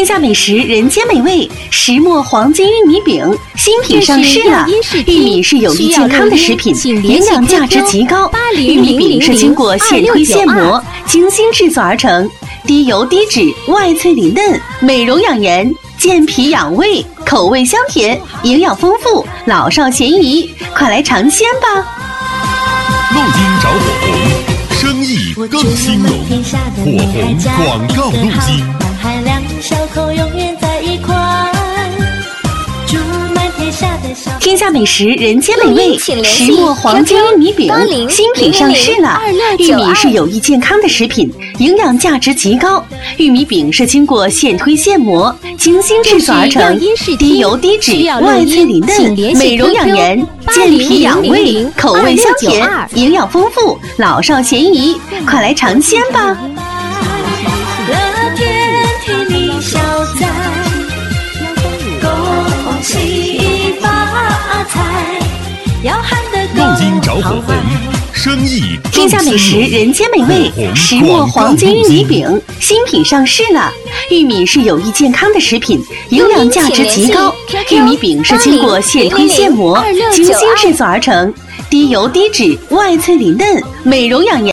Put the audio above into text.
天下美食，人间美味，石磨黄金玉米饼新品上市了。玉米是有益健康的食品，营养价值极高。玉米饼是经过现推现磨，精心制作而成，低油低脂，外脆里嫩，美容养颜，健脾养胃，口味香甜，营养丰富，老少咸宜，快来尝鲜吧！ 录音找火红，生意更兴隆，火红广告路径。 海量小口永远在一块，祝满天下的小天下美食，人间美味，石磨黄金玉米饼新品上市了。玉米是有益健康的食品，营养价值极高。玉米饼是经过现推现磨，精心制作而成，低油低脂，外脆里嫩，美容养颜，健脾养胃，口味香甜，营养丰富，老少咸宜，快来尝鲜吧！ 录音找火红，生意天下美食，人间美味，石磨黄金玉米饼新品上市了。玉米是有益健康的食品，营养价值极高。玉米饼是经过现推现磨，精心制作而成，低油低脂，外脆里嫩，美容养颜。